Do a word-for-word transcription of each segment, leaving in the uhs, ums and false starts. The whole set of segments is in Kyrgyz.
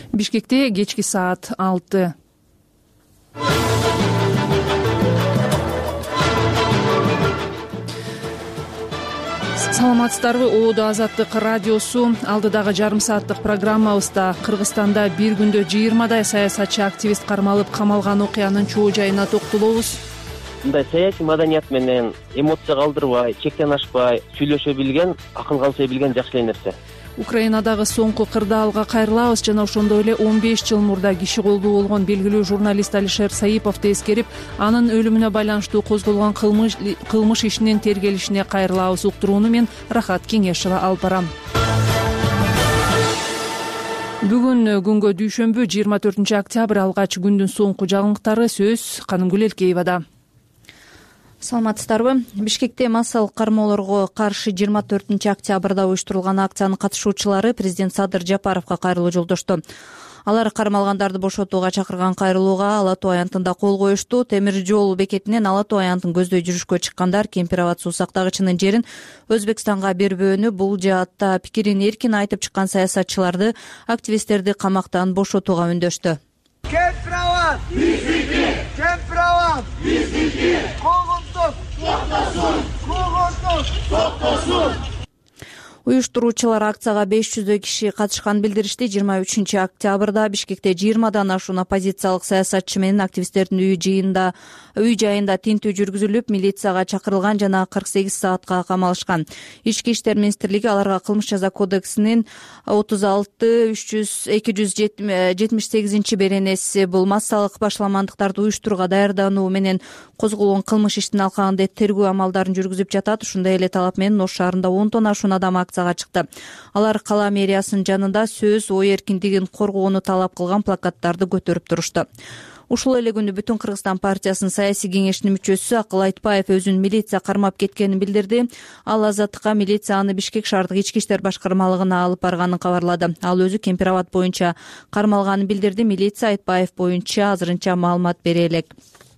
Бишкекте кечки саат алты. Саламатсыздарбы? Оодо Азаттык радиосу алдыдагы жарым сааттык программабызда Кыргызстанда бир күндө жыйырмадай саясатчы активист кармалып камалган окуянын чоо жайына токтолобуз. Мындай саясий маданият менен эмоция калтырбай, чектен ашпай сүйлөшө билген, акыл калса билген жакшы эле нерсе. Украинадагы соңку кырдаалга кайрылабыз жана ошондой эле он беш жыл мурда киши колдуу болгон белгилүү журналист Алишер Саиповду эскерип, анын өлүмүнө байланыштуу козголгон кылмыш кылмыш ишинин тергелишине кайрылабыз. Уктурууну мен Рахат Кеңешова алып барам. Бүгүн күнгө дүйшөмбү жыйырма төртүнчү октябрь алгач күндүн соңку жаңылыктары. Сөз Канымгүл Элкеевада. Саламатсыздарбы? Бишкекте массалык кармоолорго каршы жыйырма төртүнчү октябрда уюштурулган акциянын катышуучулары президент Садыр Жапаровго кайрылуу жолдошту. Алар кармалгандарды бошотууга чакырган кайрылууга Ала Тоо аянтында кол коюшту. Темир жол бекетинен Ала Тоо аянтын көздөй жүрүшкө чыккандар Кемпир-Абад суу сактагычынын жерин Өзбекстанга бербөөнү, бул жаатта пикирин эркин айтып чыккан саясатчыларды, активисттерди камактан бошотууга үндөштү. Кемпир-Абад биздики, Кемпир-Абад биздики, куугунтук токтосун, куугунтук токтосун. Уюштуруучулар акцияга беш жүздөй киши катышканын билдиришти. жыйырма үчүнчү октябрда Бишкекте жыйырмадан ашуун оппозициялык саясатчы менен активисттердин үй жыйында үй жайында тинтүү жүргүзүлүп, милицияга чакырылган жана кырк сегиз саатка камалышкан. Ички иштер министрлиги аларга кылмыш жаза кодексинин отуз алты үч жүз эки жүз жетимиш сегизинчи беренеси бул массалык башаламандыктарды уюштурууга даярдануу менен козголгон кылмыш иштин алкагында тергөө амалдарын жүргүзүп жатат. Ушундай эле талап менен Ош шаарында ондон ашуун адам акцияга чыкты. Алар кала мэриясынын жанында сөз, ой эркиндигин коргоону талап кылган плакаттарды көтөрүп турушту. Ушул эле күнү Бүтүн Кыргызстан партиясынын саясий кеңешинин мүчөсү Акыл Айтбаев өзүн милиция кармап кеткенин билдирди. Ал Азаттыкка милиция аны Бишкек шаардык ички иштер башкармалыгына алып барганын кабарлады. Ал өзү Кемпир-Абад боюнча кармалганын билдирди. Милиция Айтбаев боюнча азырынча маалымат бере элек.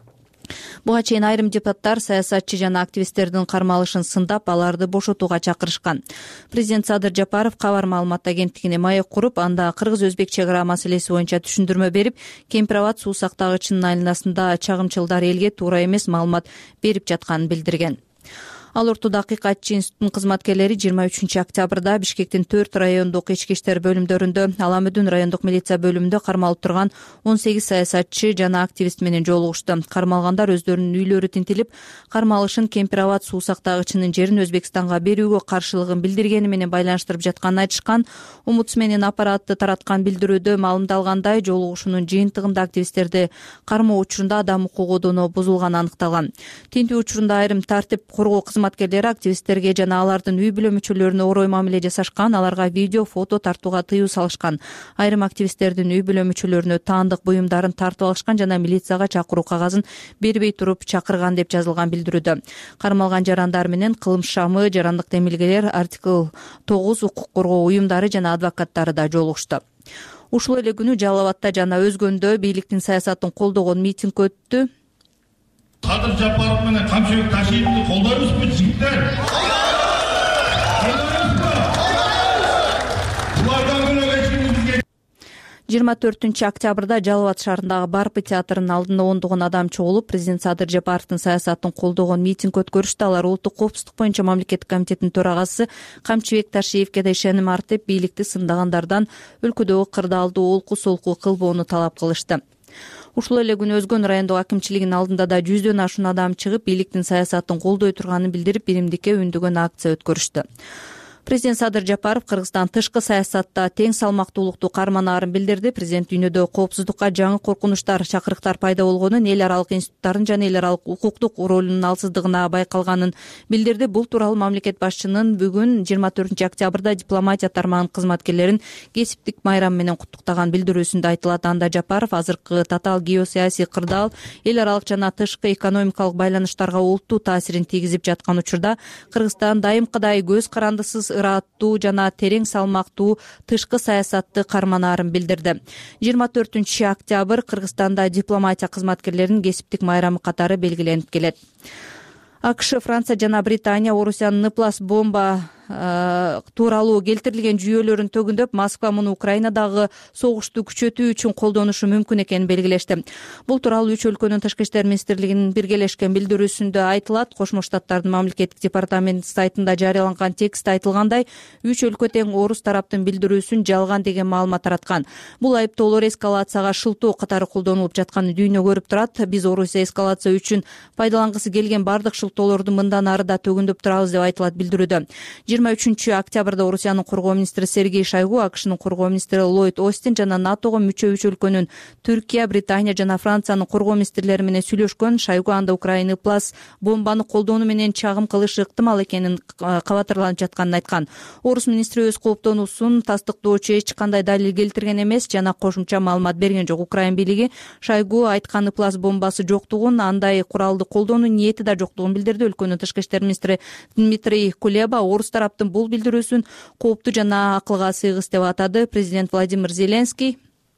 Буга чейин айрым депутаттар саясатчы жана активисттердин кармалышын сындап, аларды бошотууга чакырышкан. Президент Садыр Жапаров кабар маалымат агенттигине маек куруп, анда кыргыз-өзбек чек ара маселеси боюнча түшүндүрмө берип, Кемпир-Абад суу сактагычынын айыласында чагымчылдар элге туура эмес маалымат берип жатканын билдирген. Ал ортодо Акыйкатчы институтунун кызматкерлери жыйырма үчүнчү октябрда Бишкектин төрт райондук ички иштер бөлүмдөрүндө, Аламүдүн райондук милиция бөлүмүндө кармалып турган он сегиз саясатчы жана активист менен жолугушту. Кармалгандар өздөрүнүн үйлөрү тинтилип, кармалышын Кемпир-Абад суу сактагычынын жерин Өзбекстанга берүүгө каршылыгын билдиргени менен байланыштырып жатканын айтышкан. Омбудсмендин аппараты тараткан билдирүүдө маалымдалгандай, жолугушуунун жыйынтыгында активисттерди кармоо учурунда адам укугу бузулганы аныкталган. Тинтүү учурунда айрым тартип коргоо кызматкерлери активисттерге жана алардын үй бүлө мүчөлөрүнө орой мамиле жасашкан, аларга видео, фото тартууга тыюу салышкан. Айрым активисттердин үй бүлө мүчөлөрүнө таандык буюмдарын тартып алышкан жана милицияга чакыруу кагазын бербей туруп чакырган деп жазылган билдирүүдө. Кармалган жарандар менен кылым шамы, жарандык демилгелер, артикл тогуз укук коргоо уюмдары жана адвокаттары да жолугушту. Ушул эле күнү Жалал Абадта жана өзгөндө бийликтин саясатын колдогон митинг өттү. Садыр Жапаров менен Камчыбек Ташиевди колдойбузбу жигиттер? жыйырма төртүнчү октябрда Жалал Абад шаарындагы Барпы театрынын алдында ондогон адам чогулуп, президент Садыр Жапаровдун саясатын колдогон митинг өткөрүштү. Алар улуттук коопсуздук боюнча мамлекеттик комитеттин төрагасы Камчыбек Ташиевге да ишеним артып, бийликти сындагандардан өлкөдөгү кырдаалды олку-солку кылбоону талап кылышты. Ушул эле күнү Өзгөн райондук акимчилигинин алдында да жүздөн ашуун адам чыгып, бийликтин саясатын колдой турганын билдирип, биримдикке үндөгөн акция өткөрүштү. Президент Садыр Жапаров Кыргызстан тышкы саясатта тең салмактуулукту карманаарын билдирди. Президент дүйнөдө коопсуздукка жаңы коркунучтар, чакырыктар пайда болгонун, эл аралык институттардын жана эл аралык укуктук ролунун алсыздыгына байкалганын билдирди. Бул тууралуу мамлекет башчынын бүгүн жыйырма төртүнчү октябрда дипломатия тармагынын кызматкерлерин кесиптик майрам менен куттуктаган билдирүүсүндө айтылат. Анда Жапаров азыркы татаал геосаясий кырдаал эл аралык жана тышкы экономикалык байланыштарга олуттуу таасирин тийгизип жаткан учурда Кыргызстан дайымкыдай көз карандысыз, ырааттуу жана терең салмактуу тышкы саясатты карманаарын билдирди. жыйырма төртүнчү октябрь Кыргызстанда дипломатия кызматкерлеринин кесиптик майрамы катары белгиленип келет. АКШ, Франция жана Британия Орусиянын Ныплас бомба тууралуу келтирилген жүйөлөрүн төгүндөп, Москва муну Украинадагы согушту күчөтүү үчүн колдонушу мүмкүн экенин белгилешти. Бул тууралуу үч өлкөнүн тышкы иштер министрлигинин биргелешкен билдирүүсүндө айтылат. Кошмо Штаттардын мамлекеттик департаменти сайтында жарыяланган текстте айтылгандай, үч өлкө тең орус тараптын билдирүүсүн жалган деген маалымат тараткан. Бул айыптоолор эскалацияга шылтоо катары колдонулуп жатканы дүйнө көрүп турат. Биз Орусия эскалация үчүн пайдалангысы келген бардык шылтоолорду мындан ары да төгүндөп турабыз деп айтылат билдирүүдө. жыйырма үчүнчү октябрда Орусиянын коргоо министри Сергей Шойгу, АКШнын коргоо министри Ллойд Остин жана НАТОго мүчө үч өлкөнүн Түркия, Британия жана Франциянын коргоо министрлери менен сүйлөшкөн. Шойгу анда Украина плас бомбаны колдонуу менен чагым кылышы ыктымал экенин кабатырланып жатканын айткан. Орус министри өз кооптонуусун тастыктоочу эч кандай далил келтирген эмес жана кошумча маалымат берген жок. Украин бийлиги Шойгу айткан плас бомбасы жоктугун, андай куралды колдонуу ниети да жоктугун билдирди. Өлкөнүн тышкы иштер министри Дмитрий Кулеба орус тараптын бул билдирүүсүн кооптуу жана акылга сыйгыс деп атады. Президент Владимир Зеленский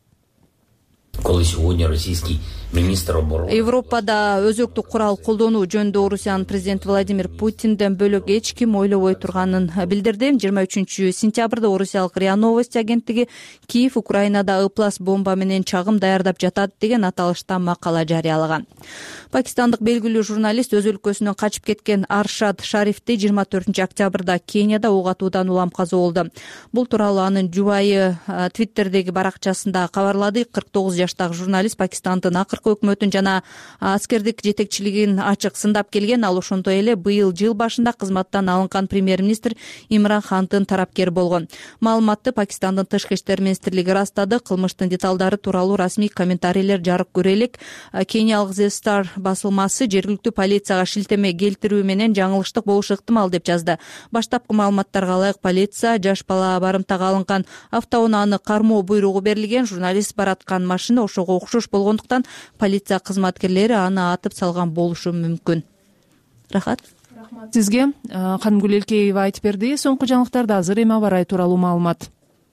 Коли сегодня российский министр обороны Европада өзөктүк курал колдонуу жөнүндө Орусиянын президенти Владимир Путинден бөлөк эч ким ойлобой турганын билдирди. жыйырма үчүнчү сентябрда Орусиялык РИА Новости агенттиги Киев Украинада ыплас бомба менен чагым даярдап жатат деген аталышта макала жарыялаган. Пакистандык белгилүү журналист өз өлкөсүнөн качып кеткен Аршад Шарифти жыйырма төртүнчү октябрда Кенияда ок атуудан улам каза болду. Бул тууралуу анын жубайы Твиттердеги баракчасында кабарлады. кырк тогуз жаштагы журналист Пакистандын акыркы өкмөтүн жана аскердик жетекчилигин ачык сындап келген. Ал ошондой эле быйыл жыл башында кызматтан алынган премьер-министр Имран Хандын тарапкери болгон. Маалыматты Пакистандын тышкы иштер министрлиги ырастады. Кылмыштын деталдары тууралуу расмий комментарийлер жарык көрө элек. Кениялык The Star басылмасы жергиликтүү полицияга шилтеме келтирүү менен жаңылыштык болушу ыктымал деп жазды. Баштапкы маалыматтарга ылайык полиция жаш бала барымтага алынган автоунааны кармоо буйругу берилген. Журналист бараткан машина ошого окшош болгондуктан полиция кызматкерлери аны атып салган болушу мүмкүн. Рахат. Рахмат сизге. Канымгүл Элкеева айтып берди. Соңку жаңылыктарда азыр эми аба ырайы тууралуу маалымат.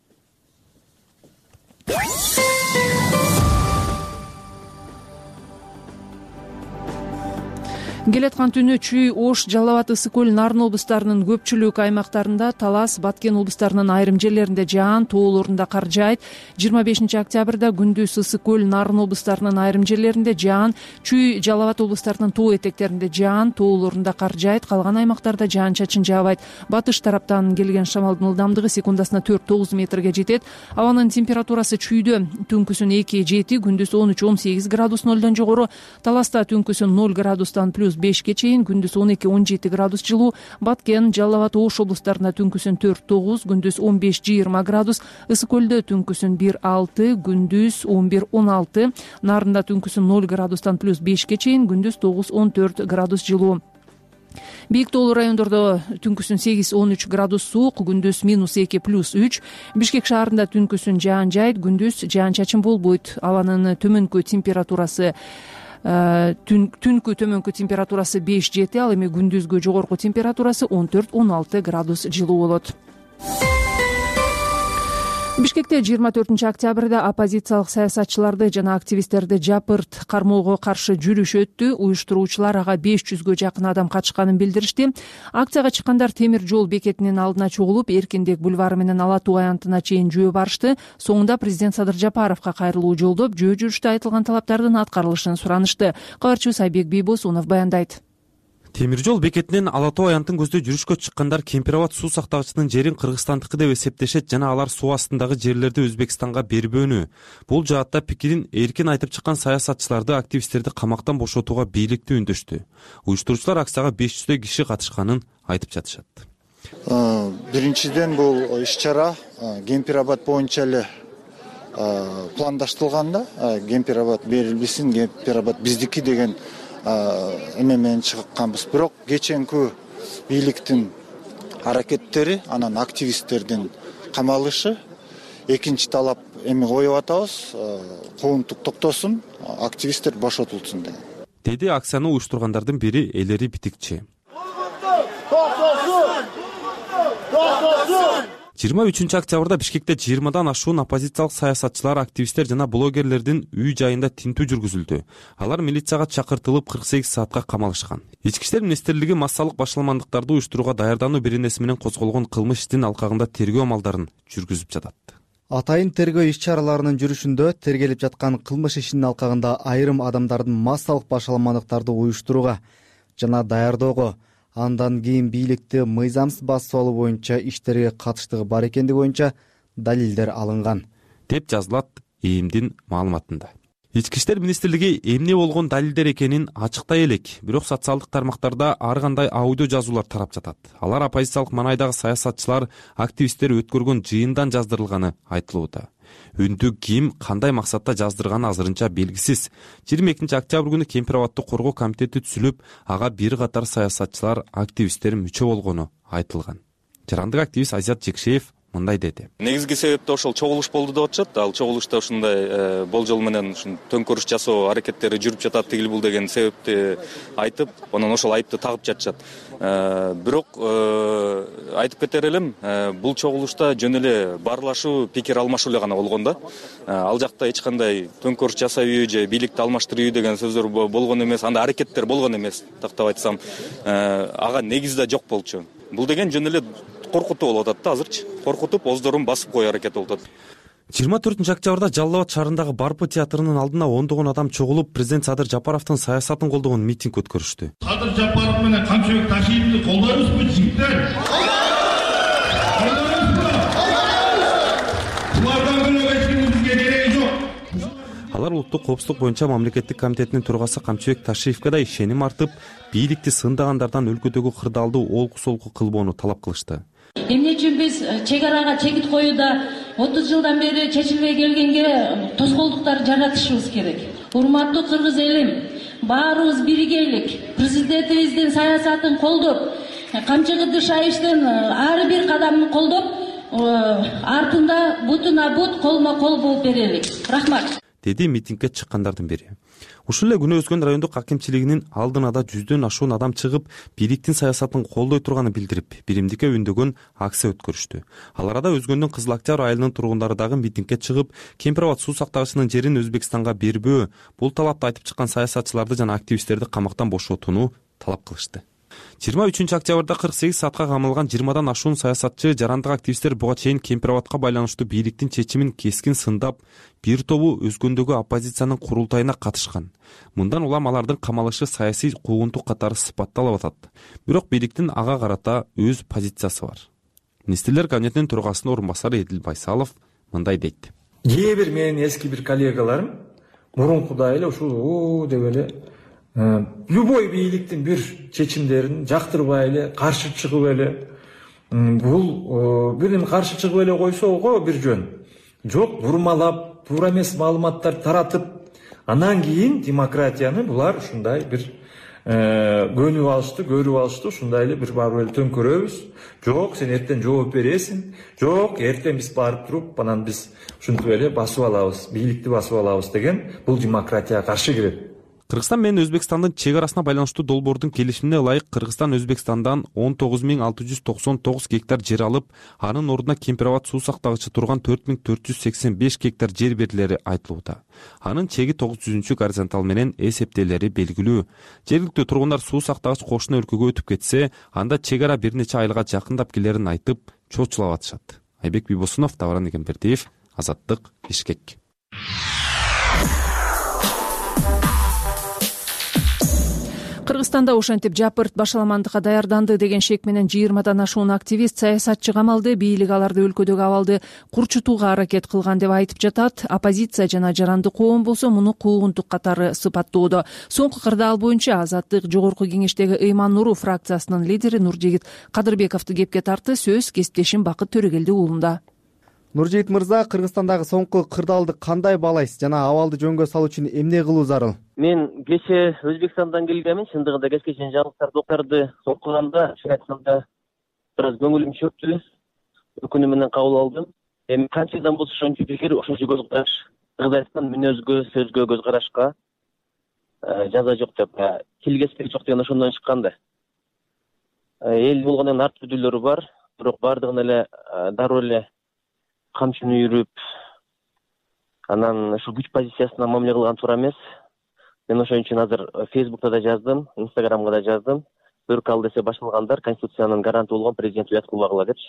Келаткан түнү Чүй, Ош, Жалал Абад, Ысык көл, Нарын облустарынын көпчүлүк аймактарында, Талас, Баткен облустарынын айрым жерлеринде жаан, тоолорунда кар жаайт. жыйырма бешинчи октябрда күндүз Ысык көл, Нарын облустарынын айрым жерлеринде жаан, Чүй, Жалал Абад облустарынын тоо этектеринде жаан, тоолорунда кар жаайт. Калган аймактарда жаан чачын жаабайт. Батыш тараптан келген шамалдын ылдамдыгы секундасына төрт тогуз метрге жетет. Абанын температурасы Чүйдө түнкүсүн эки жети, күндүз он үч он сегиз градус нолдон жогору. Таласта түнкүсүн ноль градустан плюс бешке чейин, күндүз он эки он жети градус жылуу. Баткен, Жалал Абад, Ош облустарында түнкүсүн төрт тогуз, күндүз он беш жыйырма градус. Ысык көлдө түнкүсүн бир алты, күндүз он бир он алты. Нарында түнкүсүн ноль градустан плюс бешке чейин, күндүз тогуз он төрт градус жылуу. Бийик тоолуу райондордо түнкүсүн сегиз он үч градус суук, күндүз минус эки плюс үч. Бишкек шаарында түнкүсүн жаан жайт, күндүз жаан чачын болбойт. Абанын төмөнкү температурасы түнкү төмөнкү температурасы беш жети, ал эми күндүзгү жогорку температурасы он төрт он алты градус жылуу болот. Бишкекте жыйырма төртүнчү октябрда оппозициялык саясатчыларды жана активисттерди жапырт кармоого каршы жүрүш өттү. Уюштуруучулар ага беш жүзгө жакын адам катышканын билдиришти. Акцияга чыккандар темир жол бекетинин алдына чогулуп, Эркиндик бульвары менен Ала Тоо аянтына чейин жөө барышты. Соңунда президент Садыр Жапаровго кайрылуу жолдоп, жөө жүрүштө айтылган талаптардын аткарылышын суранышты. Кабарчыбыз Айбек Бийбосунов баяндайт. Темир жол бекетинен Ала Тоо аянтын көздөй жүрүшкө чыккандар Кемпир Абад суу сактагычынын жерин Кыргызстандыкы деп эсептешет жана алар суу астындагы жерлерди Өзбекстанга бербөөнү. Бул жаатта пикирин эркин айтып чыккан саясатчыларды, активисттерди камактан бошотууга бийликти үндөштү. Уюштуруучулар акцияга беш жүздөй киши катышканын айтып жатышат. Биринчиден бул иш-чара Кемпир Абад боюнча эле пландаштырылганда, Кемпир Абад берилбесин, Кемпир Абад биздики деген эме менен чыкканбыз. Бирок кеченки бийликтин аракеттери, анан активисттердин камалышы, экинчи талап эми коюп атабыз, коомдук токтосун, активисттер бошотулсун деген. Деди акцияны уюштургандардын бири Элери Битикчи. жыйырма үчүнчү октябрда Бишкекте жыйырмадан ашуун оппозициялык саясатчылар, активисттер жана блогерлердин үй жайында тинтүү жүргүзүлдү. Алар милицияга чакыртылып кырк сегиз саатка камалышкан. Ички иштер министрлиги массалык башаламандыктарды уюштурууга даярдануу беренеси менен козголгон кылмыш иштин алкагында тергөө амалдарын жүргүзүп жатат. Атайын тергөө иш-чараларынын жүрүшүндө тергелип жаткан кылмыш ишинин алкагында айрым адамдардын массалык башаламандыктарды уюштурууга жана даярдоого, андан кийин бийликти мыйзамсыз басып алуу боюнча иштерге катыштыгы бар экендиги боюнча далилдер алынган, деп жазылат ИИМдин маалыматында. Ички иштер министрлиги эмне болгон далилдер экенин ачыктай элек, бирок социалдык тармактарда ар кандай аудио жазуулар тарап жатат. Алар оппозициялык манайдагы саясатчылар, активисттер өткөргөн жыйындан жаздырылганы айтылууда. Үндү ким, кандай максатта жаздырганы азырынча белгисиз. жыйырма экинчи октябрь күнү Кемпир абадты коргоо комитети түзүлүп, ага бир катар саясатчылар, активисттер мүчө болгону айтылган. Жарандык активист Азат Жекшеев мындай деди. Негизги себеп ошол чогулуш болду деп атышат. Ал чогулушта ушундай болжол менен ушун төңкөрүш жасоо аракеттери жүрүп жатат, тигил бул деген себепти айтып, анан ошол айыпты тагып жатышат. Бирок айтып кетер элем, бул чогулушта жөн эле баарлашуу, пикир алмашуу эле гана болгон да. Ал жакта эч кандай төңкөрүш жасабый же бийликти алмаштыруу деген сөздөр болгон эмес, анда аракеттер болгон эмес, тактап айтсам. Ага негиз да жок болчу. Бул деген жөн эле коркутуу болуп атат да азырчы. Коркутуп, оздорун басып кое аракет болуп атат. жыйырма төртүнчү октябрда Жалал Абад шаарындагы Барпы театрынын алдына ондогон адам чогулуп, президент Садыр Жапаровдун саясатын колдогон митинг өткөрүштү. Садыр Жапаров менен Камчыбек Ташиевди колдойбузбу жигиттер? Булардан бөлөк эч ким бизге кереги жок. Алар улуттук коопсуздук боюнча мамлекеттик комитетинин төрагасы Камчыбек Ташиевке да ишеним артып, бийликти сындагандардан өлкөдөгү кырдаалдуу олку-солку кылбоону талап кылышты. Эмне үчүн биз чек арага чегит коюуда отуз жылдан бери чечилбей келгенге тоскоолдуктар жаратышыбыз керек. Урматтуу кыргыз элим, баарыбыз биригейлик. Президентибиздин саясатын колдоп, камчыгынды шайыштын ар бир кадамын колдоп, артында бутуна бут, колмо кол болуп берелик. Рахмат. Деди митингге чыккандардын бири. Ушул эле күнү Өзгөн райондук акимчилигинин алдына да жүздөн ашуун адам чыгып, бийликтин саясатын колдой турганын билдирип, биримдикке үндөгөн акция өткөрүштү. Ал арада Өзгөндүн Кызыл Октябрь айылынын тургундары дагы митингге чыгып, Кемпир абад суу сактагычынын жерин Өзбекстанга бербөө, бул талапты айтып чыккан саясатчыларды жана активисттерди камактан бошотууну талап кылышты. жыйырма үчүнчү октябрда кырк сегиз саатка камалган жыйырмадан ашуун саясатчы, жарандык активисттер буга чейин Кемпир абадка байланыштуу бийликтин чечимин кескин сындап, бир тобу Өзгөндөгү оппозициянын курултайына катышкан. Мындан улам алардын камалышы саясий куугунтук катары сыпатталып атат. Бирок бийликтин ага карата өз позициясы бар. Министрлер кабинетинин төрагасынын орун басары Эдил Байсалов мындай дейт. Кээ бир менин эски бир коллегаларым мурункудай эле ушул деп эле любой бийликтин бир чечимдерин жактырбай эле, каршы чыгып эле, бул бирин каршы чыгып эле койсого бир жөн. Жок, бурмалап, туура эмес маалыматтар таратып, анан кийин демократияны булар ушундай бир көнүп алышты, көрүп алышты, ушундай эле бир барып эле төңкөрөбүз. Жок, сен эртең жооп бересиң. Жок, эртең биз барып туруп, анан биз ушинтип эле басып алабыз, бийликти басып алабыз деген бул демократияга каршы келет. Кыргызстан менен Өзбекстандын чек арасына байланыштуу долбоордун келишимине ылайык Кыргызстан Өзбекстандан он тогуз миң алты жүз токсон тогуз гектар жер алып, анын ордуна Кемпир абад суу сактагычы турган төрт миң төрт жүз сексен беш гектар жер берилери айтылууда. Анын чеги тогуз жүзүнчү горизонтал менен эсептелери белгилүү. Жергиликтүү тургундар суу сактагыч кошуна өлкөгө өтүп кетсе, анда чек ара бир нече айылга жакындап келерин айтып, чочулап атышат. Айбек Бибосунов, Тавран Эгембердиев, Азаттык, Бишкек. Кыргызстанда ошентип жапырт башаламандыкка даярданды деген шек менен жыйырмадан ашуун активист, саясатчы камалды. Бийлик аларды өлкөдөгү абалды курчутууга аракет кылган деп айтып жатат. Оппозиция жана жарандык коом болсо муну куугунтук катары сыпаттоодо. Соңку кырдаал боюнча Азаттык жогорку кеңештеги Ыйман Нуру фракциясынын лидери Нуржигит Кадырбековду кепке тартты. Сөз кесиптешим Бакыт Төрөгелди уулунда. Нуржигит мырза, Кыргызстандагы соңку кырдаалды кандай баалайсыз жана абалды жөнгө салуу үчүн эмне кылуу зарыл? Мен кече Өзбекстандан келгенмин. Чындыгында кечкечен жаңылыктарды окуганда окуганда, чын айтканда, бир аз көңүлүм чөктү. Өкүнүү менен кабыл алдым. Эми канчадан болсо ошончо пикир, ошончо көз караш. Кыргызстан мүнөзгө, сөзгө, көз карашка жаза жок деп, тил кеспек жок деген ошондон чыккан да. Эл болгондон арт бүдүүлөрү бар. бирок баардыгын эле дароо эле камчыны үйрүп анан ушул күч позициясына мамиле кылган туура эмес. Мен ошон үчүн азыр Фейсбукта да жаздым, Инстаграмга да жаздым. Өрк ал десе башалгандар Конституциянын гаранты болгон президент уят кылбагыла депчи.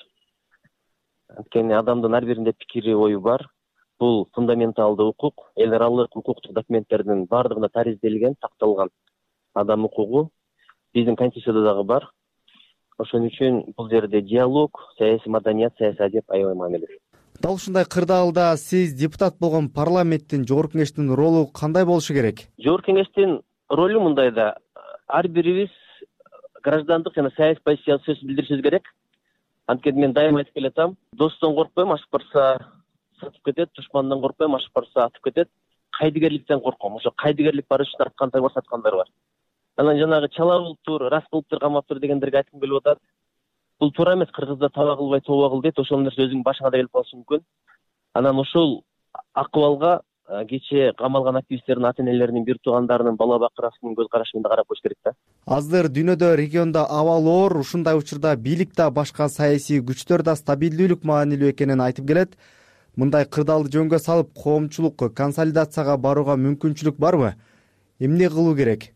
Анткени адамдын ар биринде пикири, ою бар. Бул фундаменталдуу укук, эл аралык укуктук документтердин баардыгында таризделген, сакталган адам укугу биздин Конституцияда дагы бар. Ошон үчүн бул жерде диалог, саясий маданият, саясий адеп аябай маанилүү. Дал ушундай кырдаалда сиз депутат болгон парламенттин жогорку кеңештин ролу кандай болушу керек? Жогорку кеңештин ролу мындайда: ар бирибиз граждандык жана саясий позицияны сөз билдиришибиз керек. Анткени мен дайыма айтып келатам, достон коркпойм, ашып барса сатып кетет, душмандан коркпойм, ашып барса атып кетет. Кайдыгерликтен корком. Ошо кайдыгерлик бар үчүн арткандар бар, саткандар бар. Анан жанагы чала кылыптыр, рас кылыптыр, камаптыр дегендерге айткым келип атат. Бул туура эмес. Кыргызда таба кылбай тоба кыл дейт. Ошол нерсе өзүңдүн башыңа да келип калышы мүмкүн. Анан ошол акыбалга кечээ камалган активисттердин ата-энелеринин, бир туугандарынын, бала бакырасын көз карашы менен карап коюш керек да. Азыр дүйнөдө, региондо абал оор, ушундай учурда бийлик да, башка саясий күчтөр да стабилдүүлүк маанилүү экенин айтып келет. Мындай кырдаалды жөнгө салып, коомчулук консолидацияга барууга мүмкүнчүлүк барбы? Эмне кылуу керек?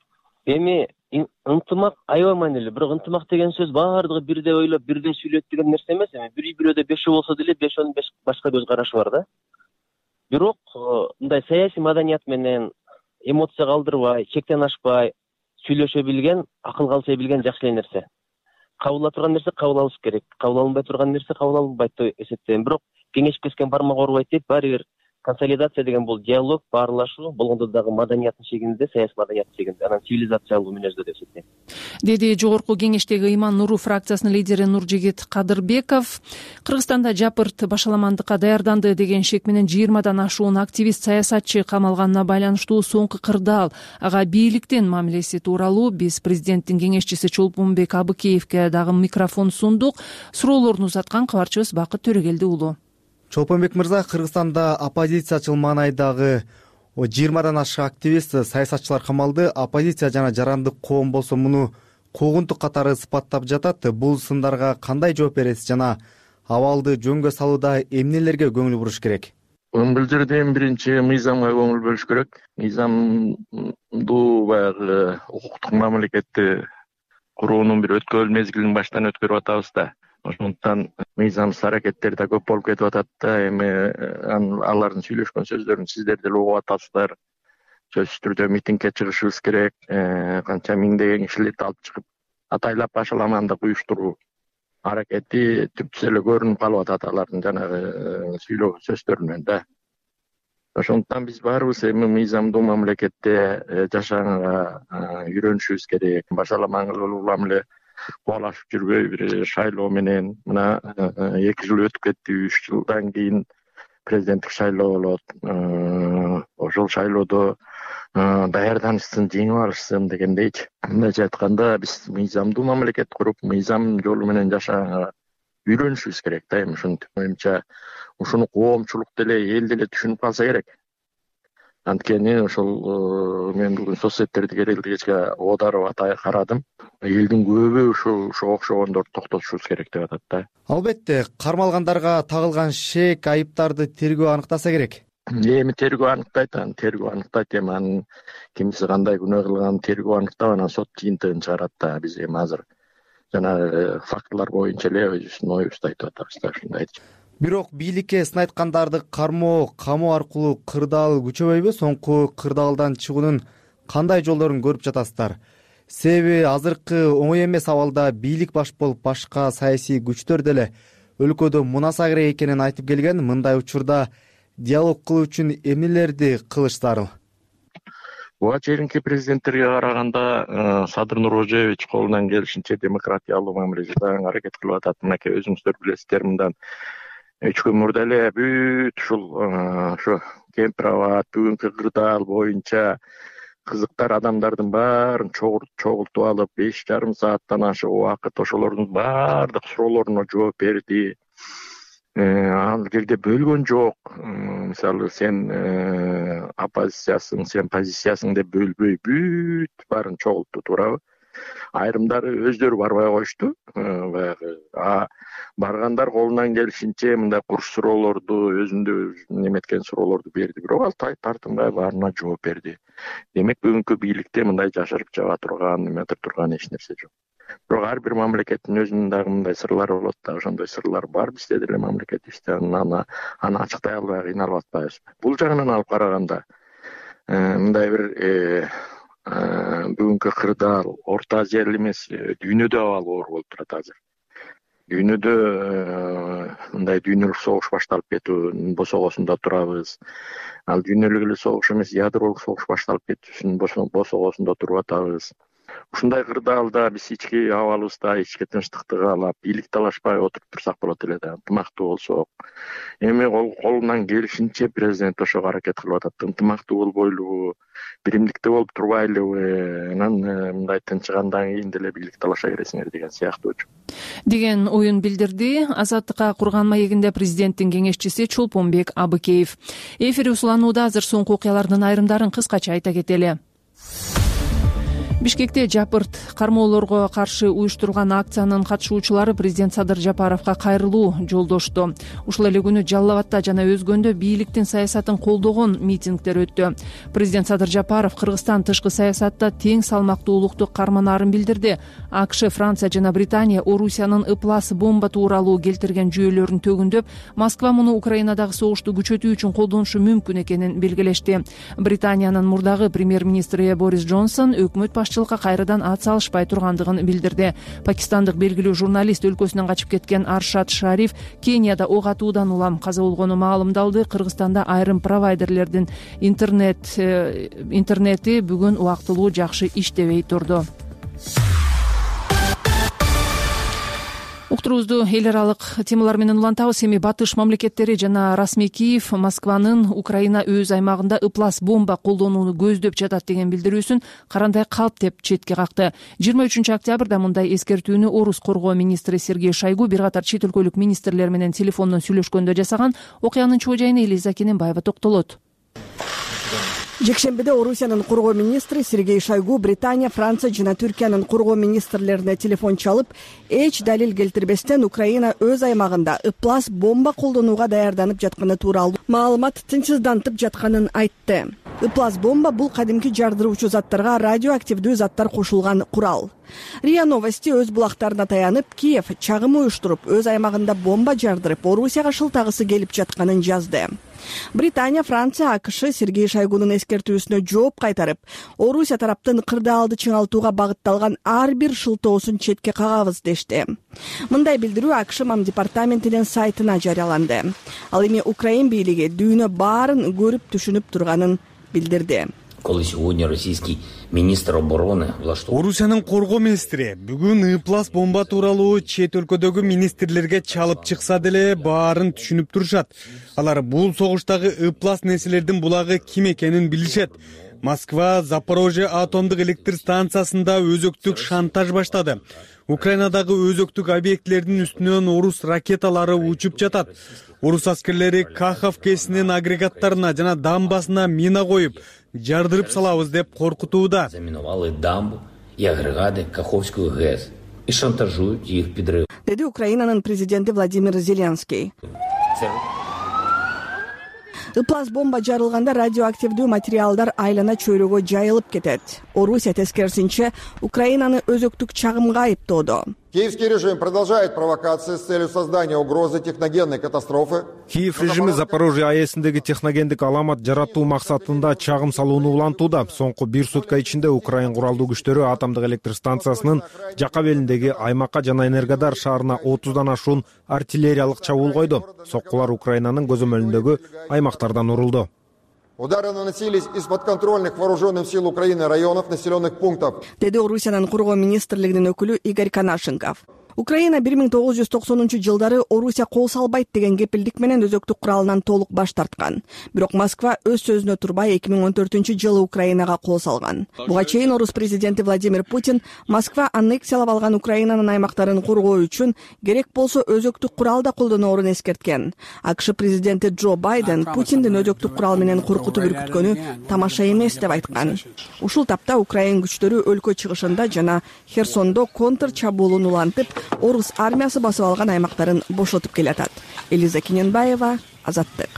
Эми ынтымак аябай маанилүү. Бирок ынтымак деген сөз баардыгы бирдей ойлоп, бирдей сүйлөйт деген нерсе эмес. Эми бир бирөөдө бешөө болсо деле бешөөнүн башка көз карашы бар да. Бирок мындай саясий маданият менен эмоция калтырбай, чектен ашпай сүйлөшө билген, акыл калса билген жакшы эле нерсе. Кабыл ала турган нерсе кабыл алыш керек. Кабыл алынбай турган нерсе кабыл алынбайт деп эсептейм. Бирок кеңешип кескен бармак оорубайт дейт. Баары бир консолидация деген бул диалог, баарлашуу, болгондо дагы маданияттын шегинде, саясий маданияттын шегинде, анан цивилизациялуу мүнөздө деп эсептейм. Деди жогорку кеңештеги Ыйман Нуру фракциясынын лидери Нуржигит Кадырбеков. Кыргызстанда жапырт башаламандыкка даярданды деген шек менен жыйырмадан ашуун активист, саясатчы камалганына байланыштуу соңку кырдаал, ага бийликтин мамилеси тууралуу биз президенттин кеңешчиси Чолпонбек Абыкеевге дагы микрофон сундук. Суроолорун узаткан кабарчыбыз Бакыт Төрөгелди уулу. Чолпонбек мырза, Кыргызстанда оппозициячыл маанайдагы жыйырмадан ашык активист, саясатчылар камалды. Оппозиция жана жарандык коом болсо муну куугунтук катары сыпаттап жатат. Бул сындарга кандай жооп бересиз жана абалды жөнгө салууда эмнелерге көңүл буруш керек? Бул жерде эң биринчи мыйзамга көңүл бөлүш керек. Мыйзамдуу баягы укуктук мамлекетти куруунун бир өткөл мезгилин баштан өткөрүп атабыз да. Ошондуктан мыйзамсыз аракеттер да көп болуп кетип атат да. Эми алардын сүйлөшкөн сөздөрүн сиздер деле угуп атасыздар. Сөзсүз түрдө митингге чыгышыбыз керек. Канча миңдеген кишилерди алып чыгып атайлап башаламандык уюштуруу аракети түптүз эле көрүнүп калып атат алардын жанагы сүйлөгөн сөздөрүнөн да. Ошондуктан биз баарыбыз эми мыйзамдуу мамлекетте жашаганга үйрөнүшүбүз керек. Башаламандык мамиле кубалашып жүрбөй, бир шайлоо менен мына эки жыл өтүп кетти, үч жылдан кийин президенттик шайлоо болот. Ошол шайлоодо даярданышсын, жеңип алышсын дегендейчи. Мындайча айтканда, биз мыйзамдуу мамлекет куруп, мыйзам жолу менен жашаганга үйрөнүшүбүз керек да. Эми ушинтип оюмча ушуну коомчулук деле, эл деле түшүнүп калса керек. Анткени ошол мен бүгүн соц сеттерди керелди кечке оодарып атай карадым. Элдин көбү ушул ошого окшогондорду токтотушубуз керек деп атат да. Албетте, кармалгандарга тагылган шек, айыптарды тергөө аныктаса керек. Эми тергөө аныктайт, анан тергөө аныктайт, эми анын кимиси кандай күнөө кылганын тергөө аныктап, анан сот жыйынтыгын чыгарат да. Биз эми азыр жана фактылар боюнча эле өзүбүздүн оюбузду айтып атабыз да, ушундайчы. Бирок бийликке сын айткандарды кармоо, камоо аркылуу кырдаал күчөбөйбү? Соңку кырдаалдан чыгуунун кандай жолдорун көрүп жатасыздар? Себеби азыркы оңой эмес абалда бийлик баш болуп, башка саясий күчтөр деле өлкөдө мунаса керек экенин айтып келген. Мындай учурда диалог кылуу үчүн эмнелерди кылыш зарыл? Буга чейинки президенттерге караганда Садыр Нуркожоевич колунан келишинче демократиялуу мамиле жасаганга аракет кылып атат. Мынакей өзүңүздөр билесиздер, мындан үч күн мурда эле бүт ушул ошо Кемпир-Абад бүгүнкү кырдаал боюнча кызыктар адамдардын баарын чогултуп алып, беш жарым сааттан ашык убакыт ошолордун баардык суроолоруна жооп берди. Ал жерде бөлгөн жок. Мисалы, сен оппозициясың, сен позициясың деп бөлбөй бүт баарын чогултту, туурабы? айрымдары өздөрү барбай коюшту. Баягы баргандар колунан келишинче мындай курч суроолорду, өзүндө неметкен суроолорду берди, бирок ал тартынбай баарына жооп берди. Демек бүгүнкү бийликте мындай жашырып жаба турган, неметип турган эч нерсе жок. Бирок ар бир мамлекеттин өзүнүн дагы мындай сырлары болот да, ошондой сырлар бар бизде деле мамлекетибизде. Аны аны ачыктай албай кыйналып атпайбыз. Бул жагынан алып караганда мындай бир бүгүнкү кырдаал Орто Азия эле эмес, дүйнөдө абал оор болуп турат азыр. Дүйнөдө мындай дүйнөлүк согуш башталып кетүүнүн босогосунда турабыз. Ал дүйнөлүк эле согуш эмес, ядролук согуш башталып кетүүсүнүн босогосунда туруп атабыз. Ушундай кырдаалда биз ички абалыбызда ички тынчтыкты каалап, бийлик талашпай отуруп турсак болот эле да, ынтымактуу болсок. Эми колунан келишинче президент ошого аракет кылып атат. Ынтымактуу болбойлубу, биримдиктүү болуп турбайлыбы, анан мындай тынчыгандан кийин деле бийлик талаша бересиңер деген сыяктуу деген оюн билдирди Азаттыкка курган маегинде президенттин кеңешчиси Чолпонбек Абыкеев. Эфир уланууда, азыр соңку окуялардын айрымдарын кыскача айта кетели. Бишкекте жапырт кармоолорго каршы уюштурулган акциянын катышуучулары президент Садыр Жапаровго кайрылуу жолдошту. Ушул эле күнү Жалал Абадта жана Өзгөндө бийликтин саясатын колдогон митингдер өттү. Президент Садыр Жапаров Кыргызстан тышкы саясатта тең салмактуулукту карманаарын билдирди. АКШ, Франция жана Британия Орусиянын ыплас бомба тууралуу келтирген жүйөлөрүн төгүндөп, Москва муну Украинадагы согушту күчөтүү үчүн колдонушу мүмкүн экенин белгилешти. Британиянын мурдагы премьер-министри Борис Джонсон өкмөт башчылыкка кайрадан ат салышпай тургандыгын билдирди. Пакистандык белгилүү журналист өлкөсүнөн качып кеткен Аршад Шариф Кенияда ок атуудан улам каза болгону маалымдалды. Кыргызстанда айрым провайдерлердин интернет интернети бүгүн убактылуу жакшы иштебей турду. Уктуруубузду эл аралык темалар менен улантабыз. Эми батыш мамлекеттери жана расмий Киев Москванын Украина өз аймагында ыплас бомба колдонууну көздөп жатат деген билдирүүсүн карандай калп деп четке какты. жыйырма үчүнчү октябрда мындай эскертүүнү Орус коргоо министри Сергей Шойгу бир катар чет өлкөлүк министрлер менен телефондон сүйлөшкөндө жасаган. Окуянын чоо жайына Элиза Кененбаева токтолот. Жекшембиде Орусиянын коргоо министри Сергей Шойгу Британия, Франция жана Түркиянын коргоо министрлерине телефон чалып, эч далил келтирбестен Украина өз аймагында ыплас бомба колдонууга даярданып жатканы тууралуу маалымат тынчсыздантып жатканын айтты. Ыплас бомба бул кадимки жардыруучу заттарга радиоактивдүү заттар кошулган курал. РИА Новости өз булактарына таянып, Киев чагым уюштуруп, өз аймагында бомба жардырып, Орусияга шылтагысы келип жатканын жазды. Британия, Франция, АКШ Сергей Шойгунун эскертүүсүнө жооп кайтарып, Орусия тараптын кырдаалды чыңалтууга багытталган ар бир шылтоосун четке кагабыз дешти. Мындай билдирүү АКШ Мам департаментинин сайтына жарыяланды. Ал эми Украин бийлиги дүйнө баарын көрүп түшүнүп турганын билдирди. Коли сегодня российский министр обороны влаштовал. Орусиянын коргоо министри бүгүн ыплас бомба тууралуу чет өлкөдөгү министрлерге чалып чыкса деле баарын түшүнүп турушат. Алар бул согуштагы ыплас нерселердин булагы ким экенин билишет. Москва Запорожье атомдук электр станциясында өзөктүк шантаж баштады. Украинадагы өзөктүк объектилердин үстүнөн орус ракеталары учуп жатат. Орус аскерлери Кахов кесинин агрегаттарына жана дамбасына мина коюп, жардырып салабыз деп коркутууда. Заминовали дамбу и агрегаты Каховскую ГЭС и шантажуют их подрыв. Деди Украинанын президенти Владимир Зеленский. Ыплас бомба жарылганда радиоактивдүү материалдар айлана чөйрөгө жайылып кетет. Орусия тескерисинче Украинаны өзөктүк чагымга айыптоодо. Киевский режим продолжает провокации с целью создания угрозы техногенной катастрофы. Киев режими Запорожье АЭСиндеги техногендик аламат жаратуу максатында чагым салууну улантууда. Соңку бир сутка ичинде Украин куралдуу күчтөрү атомдук электр станциясынын жака белиндеги Аймакка жана Энергодар шаарына отуздан ашуун артиллериялык чабуул койду. Соккулар Украинанын көзөмөлүндөгү аймактардан урулду. Удары наносились из подконтрольных вооруженным сил Украины районов населенных пунктов. Деди Орусиянын коргоо министрлигинин өкүлү Игорь Канашенков. Украина бир миң тогуз жүз токсонунчу жылдары Орусия кол салбайт деген кепилдик менен өзөктүк куралынан толук баш тарткан. Бирок Москва өз сөзүнө турбай эки миң он төртүнчү жылы Украинага кол салган. Буга чейин орус президенти Владимир Путин Москва аннексиялап алган Украинанын аймактарын коргоо үчүн керек болсо өзөктүк курал да колдоноорун эскерткен. АКШ президенти Джо Байден Путиндин өзөктүк курал менен коркутуп үркүткөнү тамаша эмес деп айткан. Ушул тапта Украин күчтөрү өлкө чыгышында жана Херсондо контр чабуулун улантып, орус армиясы басып алган аймактарын бошотуп келатат. Элиза Кененбаева, Азаттык.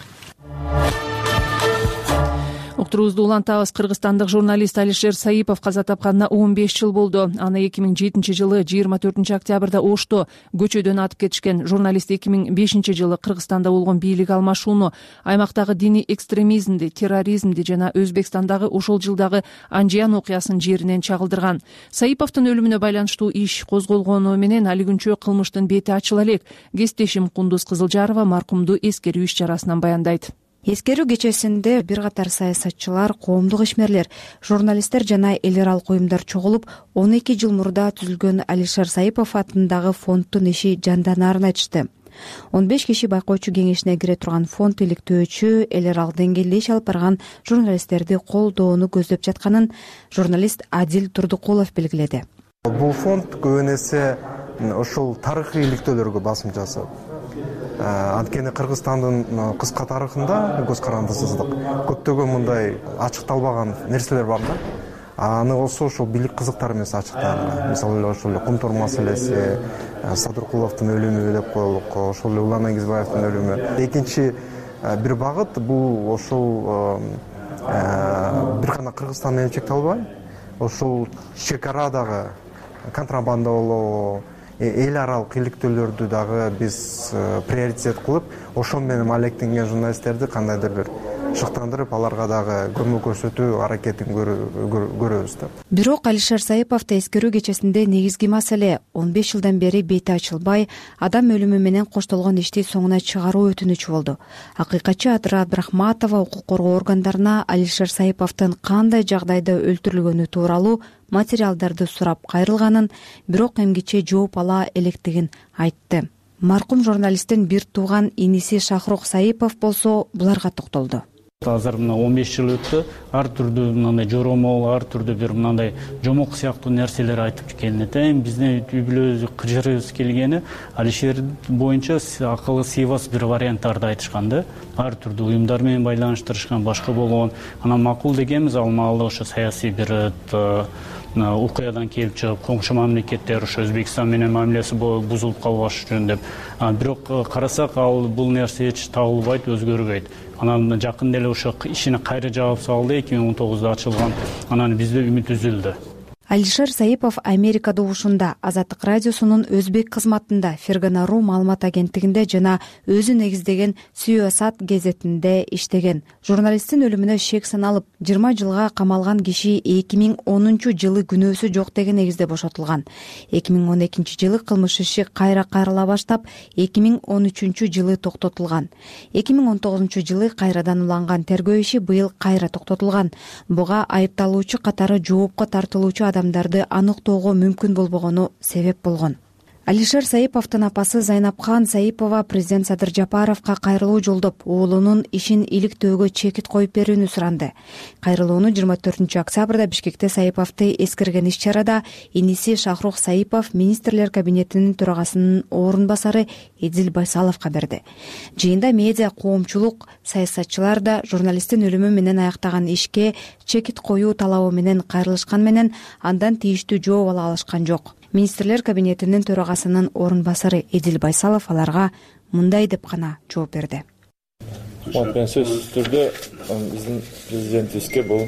Уктуруубузду улантабыз. Кыргызстандык журналист Алишер Саипов каза тапканына он беш жыл болду. Аны эки миң жетинчи жылы жыйырма төртүнчү октябрда Ошто көчөдөн атып кетишкен. Журналист эки миң бешинчи жылы Кыргызстанда болгон бийлик алмашууну, аймактагы диний экстремизмди, терроризмди жана Өзбекстандагы ошол жылдагы Анжиян окуясын жеринен чагылдырган. Саиповдун өлүмүнө байланыштуу иш козголгону менен али күнчө кылмыштын бети ачыла элек. Кесиптешим Кундуз Кызылжарова маркумду эскерүү иш чарасынан баяндайт. Эскерүү кечесинде бир катар саясатчылар, коомдук ишмерлер, журналисттер жана эл аралык уюмдар чогулуп, он эки жыл мурда түзүлгөн Алишер Саипов атындагы фонддун иши жанданарын айтышты. он беш киши байкоочу кеңешине кире турган фонд иликтөөчү эл аралык деңгээлде иш алып барган журналисттерди колдоону көздөп жатканын журналист Адил Турдукулов белгиледи. Бул фонд көбүн эсе ошол тарыхый иликтөөлөргө басым жасап, анткени Кыргызстандын кыска тарыхында көз карандысыздык көптөгөн мындай ачыкталбаган нерселер бар да. Аны болсо ошол бийлик кызыктары менен ачыктаган. Мисалы эле ошол эле Кумтор маселеси, Садыркуловдун өлүмү деп коелук, ошол эле Улан Эгизбаевдин өлүмү. Экинчи бир багыт бул ошол бир гана Кыргызстан менен чектелбай, ошол чек арадагы контрабанда болобу, эл аралык иликтөөлөрдү дагы биз приоритет кылып, ошол менен алектенген журналисттерди кандайдыр бир шыктандырып, аларга дагы көмөк көрсөтүү аракетин көрөбүз да. Бирок Алишер Саиповду эскерүү кечесинде негизги маселе он беш жылдан бери бети ачылбай, адам өлүмү менен коштолгон ишти соңуна чыгаруу өтүнүчү болду. Акыйкатчы Адыра Абдрахматова укук коргоо органдарына Алишер Саиповдун кандай жагдайда өлтүрүлгөнү тууралуу материалдарды сурап кайрылганын, бирок эмгиче жооп ала электигин айтты. Маркум журналисттин бир тууган иниси Шахрух Саипов болсо буларга токтолду. Азыр мына он беш жыл өттү, ар түрдүү мындай жоромол, ар түрдүү бир мындай жомок сыяктуу нерселер айтып келинет. Эми биздин үй-бүлөбүз кыжырыбыз келгени Алишер боюнча акылы сыйбас бир варианттарды айтышкан да. Ар түрдүү уюмдар менен байланыштырышкан, башка болгон. Анан макул дегенбиз, ал маалда ошо саясий бир окуядан келип чыгып, коңшу мамлекеттер ошо Өзбекстан менен мамилеси бузулуп калбаш үчүн деп. Бирок карасак, ал бул нерсе эч табылбайт, өзгөрбөйт. Анан жакында эле ошо ишине кайра жаап салды, эки миң он тогузда ачылган. Анан бизде үмүт үзүлдү. Алишер Саипов Америка добушунда, Азаттык радиосунун өзбек кызматында, Фергана.ру маалымат агенттигинде жана өзү негиздеген Сүйөсат гезетинде иштеген. Журналисттин өлүмүнө шек саналып, жыйырма жылга камалган киши эки миң онунчу жылы күнөөсү жок деген негизде бошотулган. эки миң он экинчи жылы кылмыш иши кайра карыла баштап, эки миң он үчүнчү жылы токтотулган. эки миң он тогузунчу жылы кайрадан уланган тергөө иши быйыл кайра токтотулган. Буга айыпталуучу катары жоопко тартылуучу адамдарды аныктоого мүмкүн болбогону себеп болгон. Алишер Саиповдун апасы Зайнапхан Саипова президент Садыр Жапаровго кайрылуу жолдоп, уулунун ишин иликтөөгө чекит коюп берүүнү суранды. Кайрылууну жыйырма төртүнчү октябрда Бишкекте Саиповду эскерген иш-чарада иниси Шахрух Саипов министрлер кабинетинин төрагасынын орун басары Эдил Байсаловго берди. Жыйында медиа, коомчулук, саясатчылар да журналисттин өлүмү менен аяктаган ишке чекит коюу талабы менен кайрылышкан менен андан тийиштүү жооп ала алышкан жок. Министрлер кабинетинин төрагасынын орун басары Эдил Байсалов аларга мындай деп гана жооп берди. Мен сөзсүз түрдө биздин президентибизге бул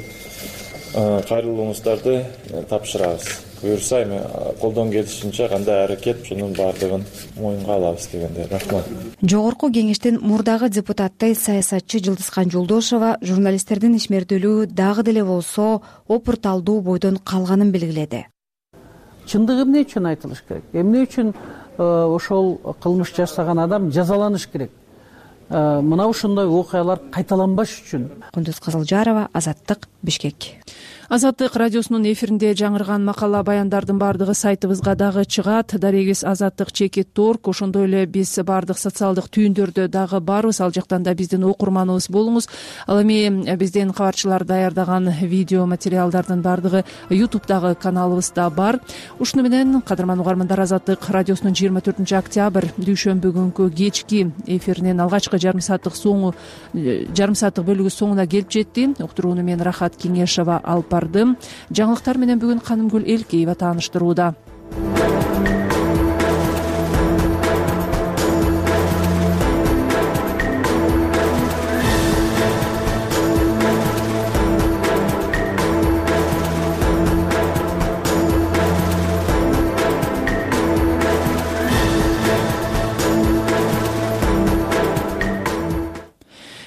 кайрылууңуздарды тапшырабыз. Буюрса, эми колдон келишинче кандай аракет шунун баардыгын моюнга алабыз дегенде. Рахмат. Жогорку кеңештин мурдагы депутаты саясатчы Жылдызкан Жолдошова журналисттердин ишмердүүлүгү дагы деле болсо опурталдуу бойдон калганын белгиледи. Чындыгы эмне үчүн айтылыш керек? Эмне үчүн ошол кылмыш жасаган адам жазаланыш керек? Мына ушундай окуялар кайталанбаш үчүн. Кундуз Кызылжарова, Азаттык, Бишкек. Азаттык радиосунун эфиринде жаңырган макала баяндардын баардыгы сайтыбызга дагы чыгат. Дарегиз азаттык чекит торг. Ошондой эле биз баардык социалдык түйүндөрдө дагы барбыз. Ал жактан да биздин окурманыбыз болуңуз. Ал эми биздин кабарчылар даярдаган видео материалдардын баардыгы ютубтагы каналыбызда бар. Ушуну менен кадырман угармандар, Азаттык радиосунун жыйырма төртүнчү октябрь дүйшөмбү күнкү кечки эфиринин алгачкы жарым сааттык соңу жарым сааттык бөлүгү соңуна келип жетти. Уктурууну мен Рахат Кеңешова алып бардым. Жаңылыктар менен бүгүн Канымгүл Элкеева тааныштырууда.